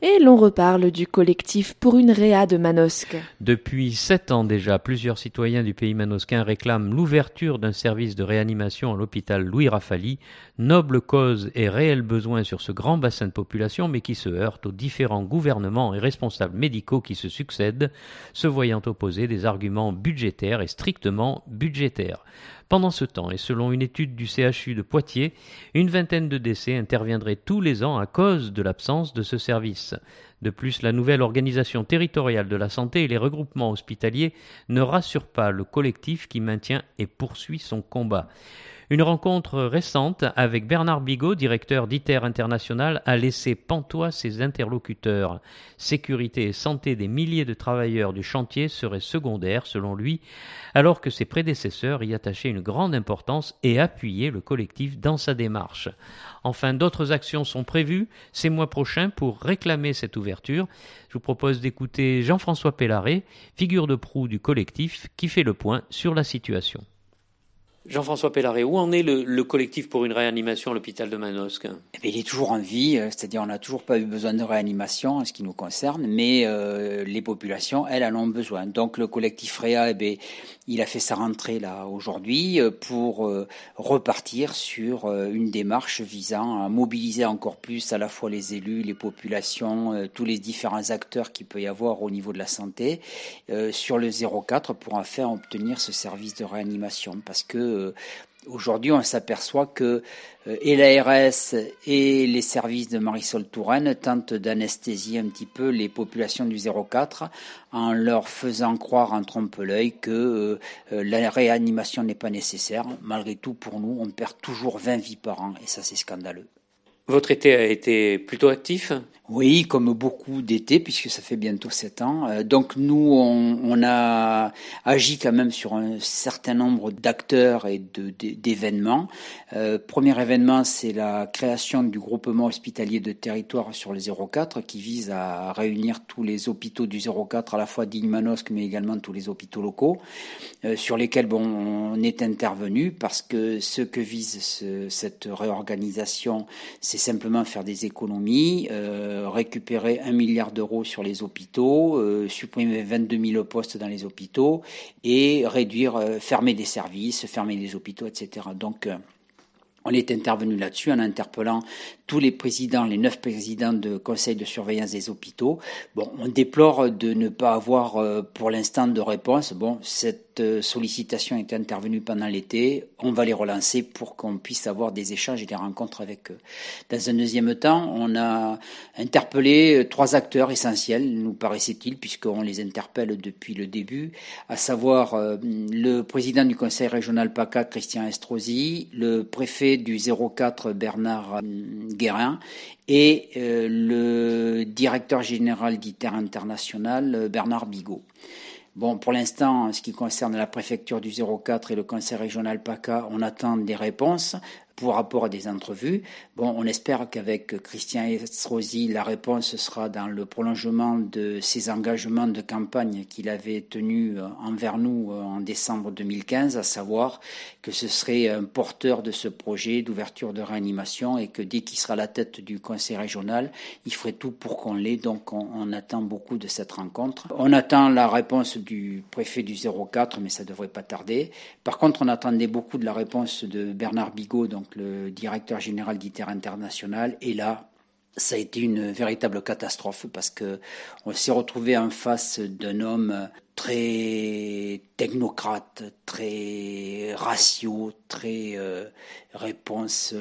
Et l'on reparle du collectif pour une réa de Manosque. Depuis 7 ans déjà, plusieurs citoyens du pays manosquin réclament l'ouverture d'un service de réanimation à l'hôpital Louis Raffaly, noble cause et réel besoin sur ce grand bassin de population, mais qui se heurte aux différents gouvernements et responsables médicaux qui se succèdent, se voyant opposer des arguments budgétaires et strictement budgétaires. Pendant ce temps, et selon une étude du CHU de Poitiers, une vingtaine de décès interviendraient tous les ans à cause de l'absence de ce service. De plus, la nouvelle organisation territoriale de la santé et les regroupements hospitaliers ne rassurent pas le collectif qui maintient et poursuit son combat. Une rencontre récente avec Bernard Bigot, directeur d'ITER International, a laissé pantois ses interlocuteurs. Sécurité et santé des milliers de travailleurs du chantier seraient secondaires, selon lui, alors que ses prédécesseurs y attachaient une grande importance et appuyaient le collectif dans sa démarche. Enfin, d'autres actions sont prévues ces mois prochains pour réclamer cette ouverture. Je vous propose d'écouter Jean-François Pellaret, figure de proue du collectif, qui fait le point sur la situation. Jean-François Pellaret, où en est le collectif pour une réanimation à l'hôpital de Manosque ? Il est toujours en vie, c'est-à-dire on n'a toujours pas eu besoin de réanimation en ce qui nous concerne, mais les populations, elles, en ont besoin. Donc le collectif REA, il a fait sa rentrée là aujourd'hui pour repartir sur une démarche visant à mobiliser encore plus à la fois les élus, les populations, tous les différents acteurs qu'il peut y avoir au niveau de la santé sur le 04 pour enfin obtenir ce service de réanimation, parce que aujourd'hui, on s'aperçoit que et l'ARS et les services de Marisol Touraine tentent d'anesthésier un petit peu les populations du 04 en leur faisant croire en trompe-l'œil que la réanimation n'est pas nécessaire. Malgré tout, pour nous, on perd toujours 20 vies par an et ça, c'est scandaleux. Votre été a été plutôt actif ? Oui, comme beaucoup d'étés, puisque ça fait bientôt 7 ans. Donc nous, on a agi quand même sur un certain nombre d'acteurs et d'événements. Premier événement, c'est la création du groupement hospitalier de territoire sur le 04, qui vise à réunir tous les hôpitaux du 04, à la fois d'Igne-Manosque, mais également tous les hôpitaux locaux, sur lesquels on est intervenu, parce que ce que vise cette réorganisation, c'est simplement faire des économies, récupérer 1 milliard d'euros sur les hôpitaux, supprimer 22 000 postes dans les hôpitaux et réduire, fermer des services, fermer des hôpitaux, etc. Donc, on est intervenu là-dessus en interpellant tous les présidents, les 9 présidents de conseil de surveillance des hôpitaux. Bon, on déplore de ne pas avoir pour l'instant de réponse. Bon, cette sollicitation est intervenue pendant l'été. On va les relancer pour qu'on puisse avoir des échanges et des rencontres avec eux. Dans un deuxième temps, on a interpellé 3 acteurs essentiels, nous paraissait-il, puisqu'on les interpelle depuis le début, à savoir le président du conseil régional PACA, Christian Estrosi, le préfet du 04, Bernard Guérin, et le directeur général d'ITER International, Bernard Bigot. Bon, pour l'instant, en ce qui concerne la préfecture du 04 et le conseil régional PACA, on attend des réponses pour rapport à des entrevues. Bon, on espère qu'avec Christian Estrosi, la réponse sera dans le prolongement de ses engagements de campagne qu'il avait tenus envers nous en décembre 2015, à savoir que ce serait un porteur de ce projet d'ouverture de réanimation et que dès qu'il sera à la tête du conseil régional, il ferait tout pour qu'on l'ait. Donc on attend beaucoup de cette rencontre. On attend la réponse du préfet du 04, mais ça devrait pas tarder. Par contre, on attendait beaucoup de la réponse de Bernard Bigot, donc le directeur général d'ITER International, et là, ça a été une véritable catastrophe parce que on s'est retrouvé en face d'un homme très technocrate, très ratio, très réponse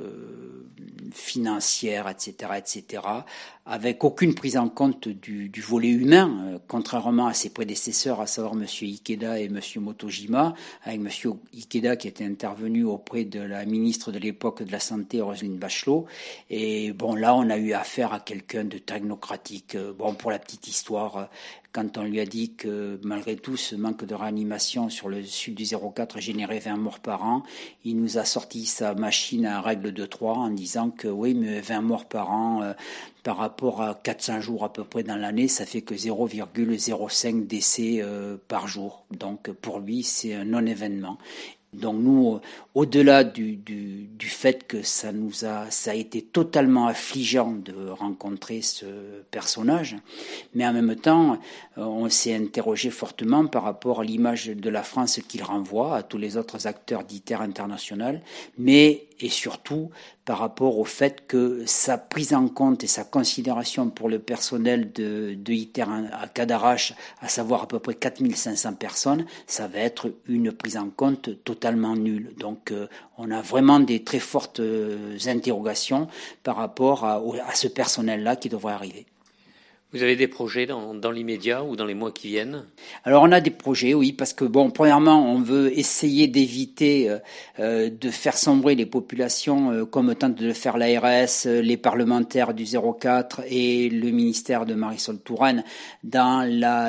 financière, etc., avec aucune prise en compte du volet humain, contrairement à ses prédécesseurs, à savoir M. Ikeda et M. Motojima, avec M. Ikeda qui était intervenu auprès de la ministre de l'époque de la Santé, Roselyne Bachelot. Et bon, là, on a eu affaire à quelqu'un de technocratique. Bon, pour la petite histoire, quand on lui a dit que malgré tout ce manque de réanimation sur le sud du 04 générait 20 morts par an, il nous a sorti sa machine à règle de 3 en disant que oui, mais 20 morts par an par rapport à 400 jours à peu près dans l'année, ça fait que 0,05 décès par jour. Donc pour lui, c'est un non-événement. Donc nous, au-delà du fait que ça a été totalement affligeant de rencontrer ce personnage, mais en même temps, on s'est interrogé fortement par rapport à l'image de la France qu'il renvoie à tous les autres acteurs d'ITER international, mais et surtout par rapport au fait que sa prise en compte et sa considération pour le personnel de ITER à Cadarache, à savoir à peu près 4500 personnes, ça va être une prise en compte totalement nulle. Donc on a vraiment des très fortes interrogations par rapport à ce personnel-là qui devrait arriver. Vous avez des projets dans l'immédiat ou dans les mois qui viennent? Alors on a des projets, oui, parce que premièrement, on veut essayer d'éviter de faire sombrer les populations comme tente de le faire l'ARS, les parlementaires du 04 et le ministère de Marisol Touraine dans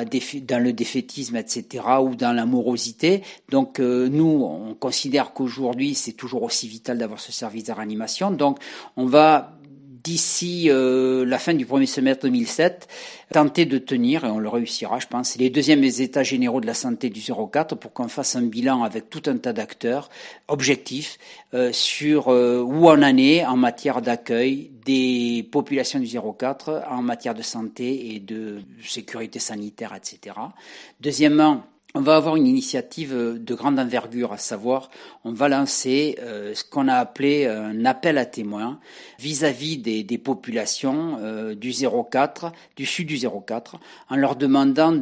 le défaitisme, etc., ou dans la morosité. Donc nous, on considère qu'aujourd'hui, c'est toujours aussi vital d'avoir ce service de réanimation. Donc on va d'ici la fin du premier semestre 2007, tenter de tenir, et on le réussira, je pense, les deuxièmes états généraux de la santé du 04 pour qu'on fasse un bilan avec tout un tas d'acteurs objectifs sur où on en est en matière d'accueil des populations du 04, en matière de santé et de sécurité sanitaire, etc. Deuxièmement, on va avoir une initiative de grande envergure, à savoir, on va lancer ce qu'on a appelé un appel à témoins vis-à-vis des populations du 04, du sud du 04, en leur demandant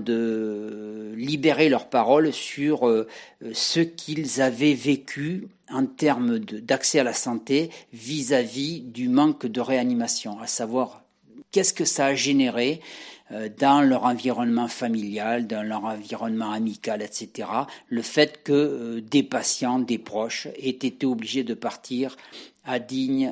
de libérer leur parole sur ce qu'ils avaient vécu en termes d'accès à la santé vis-à-vis du manque de réanimation, à savoir qu'est-ce que ça a généré dans leur environnement familial, dans leur environnement amical, etc. Le fait que des patients, des proches aient été obligés de partir à Digne,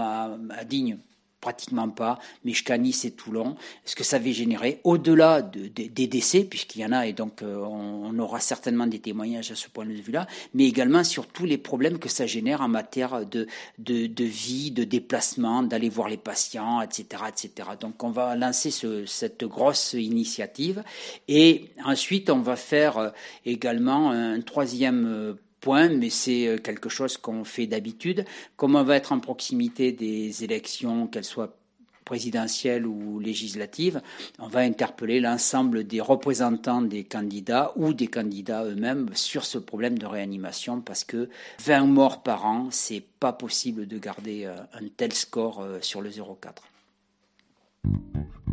pratiquement pas, mais jusqu'à Nice et Toulon, ce que ça avait généré, au-delà des décès, puisqu'il y en a, et donc on aura certainement des témoignages à ce point de vue-là, mais également sur tous les problèmes que ça génère en matière de vie, de déplacement, d'aller voir les patients, etc., etc. Donc on va lancer cette grosse initiative, et ensuite on va faire également un troisième point, mais c'est quelque chose qu'on fait d'habitude. Comme on va être en proximité des élections, qu'elles soient présidentielles ou législatives, on va interpeller l'ensemble des représentants des candidats ou des candidats eux-mêmes sur ce problème de réanimation, parce que 20 morts par an, c'est pas possible de garder un tel score sur le 04.